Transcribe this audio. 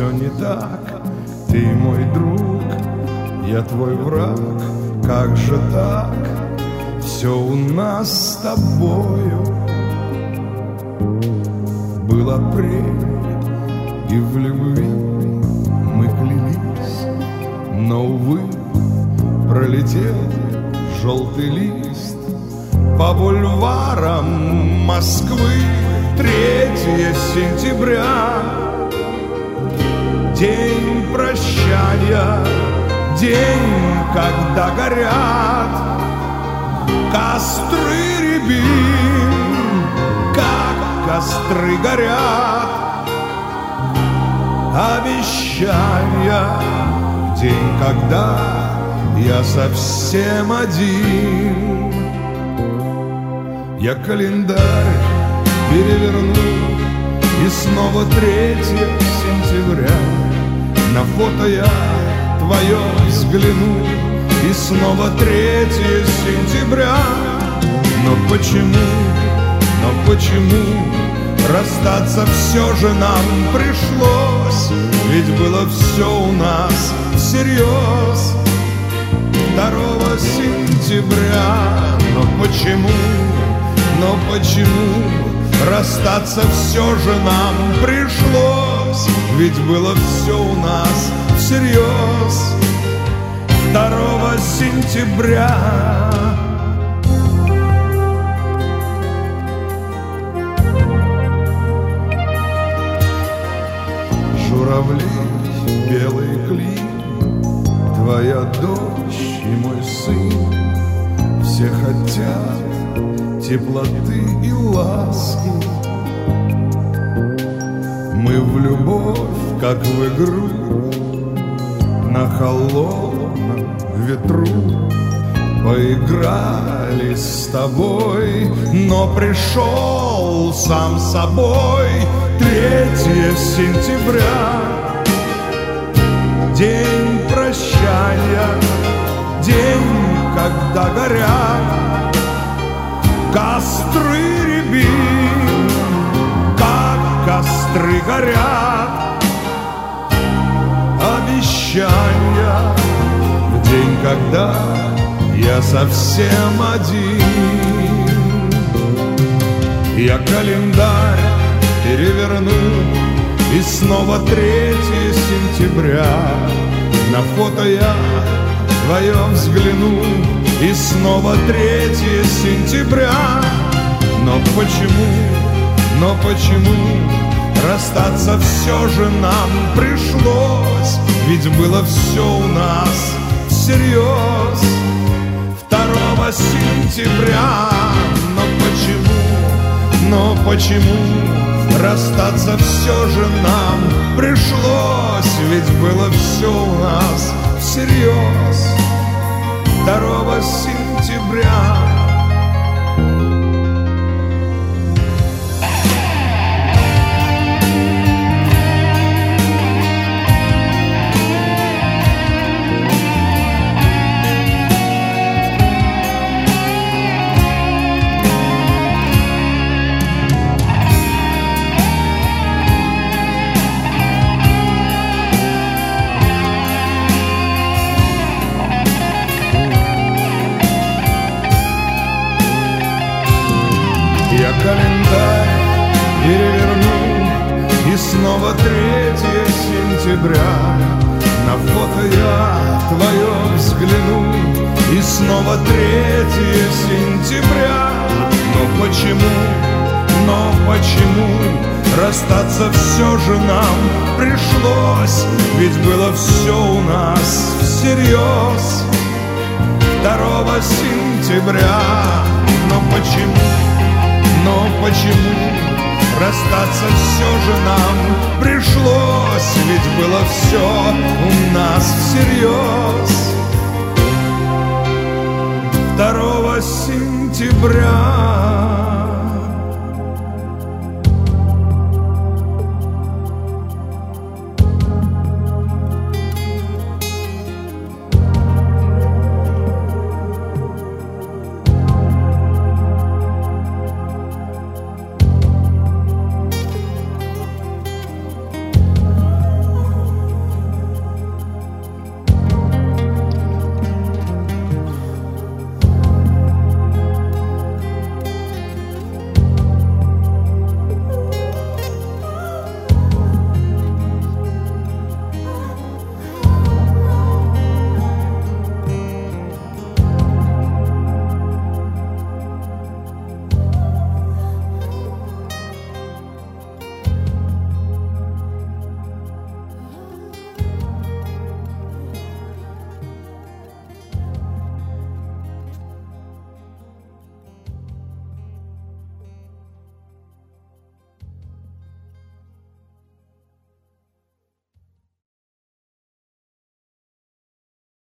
все не так. Ты мой друг, я твой враг. Как же так? Все у нас с тобою. Был апрель, и в любви мы клялись, но, увы, пролетел желтый лист по бульварам Москвы. 3 сентября, день прощания, день, когда горят костры рябин, как костры горят обещания. День, когда я совсем один. Я календарь переверну, и снова 3 сентября. На фото я твое взгляну, и снова 3 сентября. Но почему расстаться все же нам пришлось? Ведь было все у нас всерьез 2 сентября. Но почему расстаться все же нам пришлось? Ведь было все у нас всерьез 2 сентября. Журавли, белый клин, твоя дочь и мой сын. Все хотят теплоты и ласки. Мы в любовь, как в игру, на холодном ветру поиграли с тобой, но пришел сам собой 3 сентября. День прощания, день, когда горят костры рябин, как костры горят обещания. В день, когда я совсем один. Я календарь переверну, и снова 3 сентября. На фото я твое взгляну, и снова 3 сентября. Но почему расстаться все же нам пришлось? Ведь было все у нас всерьез 2 сентября. Но почему расстаться все же нам пришлось? Ведь было все у нас всерьез 2 сентября. Я календарь переверну, и снова 3 сентября. На фото я твое взгляну, и снова 3 сентября. Но почему расстаться все же нам пришлось? Ведь было все у нас всерьез 2 сентября. Но почему расстаться все же нам пришлось? Ведь было все у нас всерьез 2 сентября.